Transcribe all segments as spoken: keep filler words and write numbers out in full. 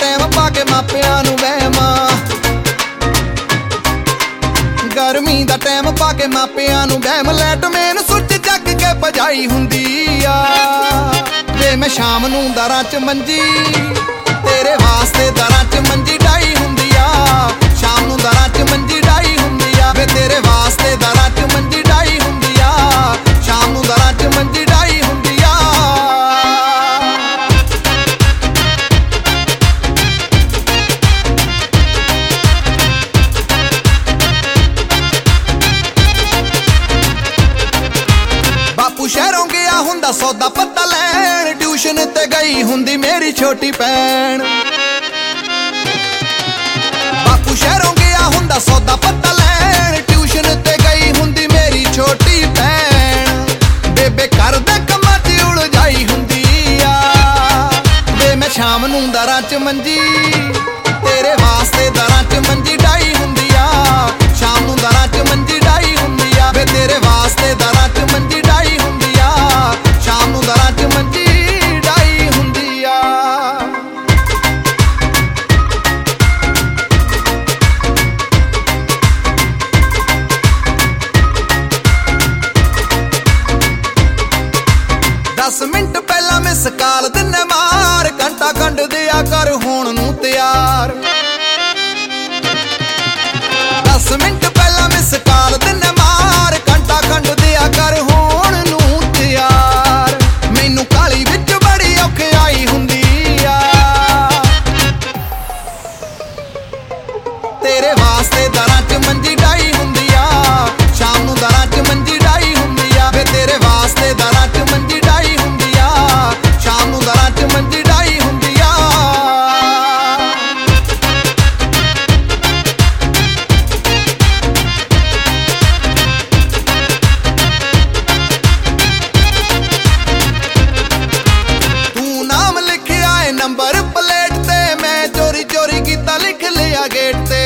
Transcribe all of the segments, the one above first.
time ਪਾ ਕੇ ਮਾਪਿਆਂ ਨੂੰ ਵਹਿਮਾਂ ਗਰਮੀ ਦਾ ਟਾਈਮ ਪਾ ਕੇ ਮਾਪਿਆਂ ਨੂੰ ਵਹਿਮ ਲੈਟ ਮੇਨ ਸੁੱਚ ਚੱਕ ਕੇ ਭਜਾਈ ਹੁੰਦੀ ਆ ਵੇ ਮੈਂ ਸ਼ਾਮ ਨੂੰ ਦਰਾਂ ਚ ਮੰਜੀ ਤੇਰੇ ਵਾਸਤੇ ਦਰਾਂ ਚ ਮੰਜੀ ਡਾਈ ਹੁੰਦੀ ਆ ਸ਼ਾਮ ਨੂੰ ਦਰਾਂ ਚ ਮੰਜੀ ਡਾਈ ਹੁੰਦੀ ਆ ਵੇ ਤੇਰੇ ਵਾਸਤੇ ਦਰਾਂ ਚ ਮੰਜੀ ਡਾਈ ਹੁੰਦੀ ਆ ਸ਼ਾਮ ਨੂੰ ਦਰਾਂ ਚ ਮੰਜੀ ਡਾਈ ਹੁੰਦੀ ਆ ਬਾਪੂ ਸ਼ਹਿਰੋਂ ਗਿਆ ਹੁੰਦਾ ਸੌਦਾ ਪੱਤਾ ਲੈਣ ਟਿਊਸ਼ਨ ਤੇ ਗਈ ਹੁੰਦੀ ਮੇਰੀ ਛੋਟੀ ਭੈਣ ਬਾਪੂ ਸ਼ਹਿਰੋਂ ਗਿਆ ਹੁੰਦਾ ਸੌਦਾ ਪੱਤਾ ਲੈਣ ਟਿਊਸ਼ਨ ਤੇ ਗਈ ਹੁੰਦੀ ਮੇਰੀ ਛੋਟੀ ਭੈਣ ਬੇਬੇ ਘਰ ਦੇ ਕੰਮਾਂ 'ਚ ਉਲਝਾਈ ਹੁੰਦੀ ਆ ਵੇ ਮੈਂ ਸ਼ਾਮ ਨੂੰ ਦਰਾਂ 'ਚ ਮੰਜੀ ਤੇਰੇ ਵਾਸਤੇ ਦਰਾਂ 'ਚ ਮੰਜੀ ਡਾਈ ਹੁੰਦੀ ਆ ਸ਼ਾਮ ਨੂੰ ਦਰਾਂ 'ਚ ਮੰਜੀ ਡਾਈ ਹੁੰਦੀ ਆ ਵੇ ਤੇਰੇ ਵਾਸਤੇ ਦਰਾਂ 'ਚ ਮੰਜੀ ਡਾਈ ਹੁੰਦੀ ਆ ਸ਼ਾਮ ਨੂੰ ਦਰਾਂ 'ਚ ਮੰਜੀ ਡਾਈ ਹੁੰਦੀ ਆ ਦਸ ਮਿੰਟ ਪਹਿਲਾਂ ਮਿਸ ਕਾਲ ਦਿਨੇ ਮਾਰ ਘੰਟਾ ਕੰਡ ਦਿਆ ਕਰ ਹੋਣ ਨੂੰ ਤਿਆਰ ਦਸ ਮਿੰਟ ਪਹਿਲਾਂ ਮਿਸ ਕਾਲ ਦਿਨੇ ਮਾਰ ਘੰਟਾ ਕੰਡ ਦਿਆ ਕਰ ਹੋਣ ਨੂੰ ਤਿਆਰ ਮੈਨੂੰ ਕਾਲੀ ਵਿੱਚ ਬੜੀ ਔਖਿਆਈ ਹੁੰਦੀ ਆ ਤੇਰੇ ਵਾਸਤੇ ਦਰਾਂ 'ਚ ਮੰਜੀ ਡਾਈ ਹੁੰਦੀ ਆ ਸ਼ਾਮ ਨੂੰ ਦਰਾਂ 'ਚ ਮੰਜੀ ਡਾਈ ਹੁੰਦੀ ਆ ਵੇ ਤੇਰੇ ਵਾਸਤੇ ਦਰਾਂ 'ਚ ਮੰਜੀ ਡਾਈ ਹੁੰਦੀ ਆ ਸ਼ਾਮ ਨੂੰ ਦਰਾਂ 'ਚ ਮੰਜੀ ਡਾਈ ਹੁੰਦੀ ਆ ਤੂੰ ਨਾਮ ਲਿਖਿਆ ਏ ਨੰਬਰ ਪਲੇਟ ਤੇ ਮੈਂ ਚੋਰੀ ਚੋਰੀ ਕੀਤਾ ਲਿਖ ਲਿਆ ਗੇਟ ਤੇ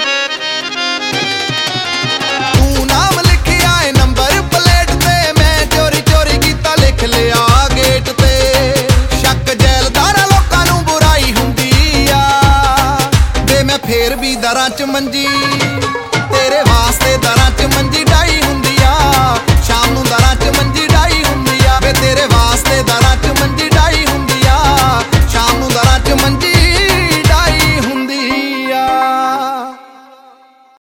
ਤੂੰ ਨਾਮ ਲਿਖਿਆ ਏ ਨੰਬਰ ਪਲੇਟ ਤੇ ਮੈਂ ਚੋਰੀ ਚੋਰੀ ਕੀਤਾ ਲਿਖ ਲਿਆ ਗੇਟ ਤੇ ਸ਼ੱਕ ਜੈਲਦਾਰਾਂ ਲੋਕਾਂ ਨੂੰ ਬੁਰਾਈ ਹੁੰਦੀ ਆ ਵੇ ਮੈਂ ਫੇਰ ਵੀ ਦਰਾਂ 'ਚ ਮੰਜੀ ਤੇਰੇ ਵਾਸਤੇ ਦਰਾਂ 'ਚ ਮੰਜੀ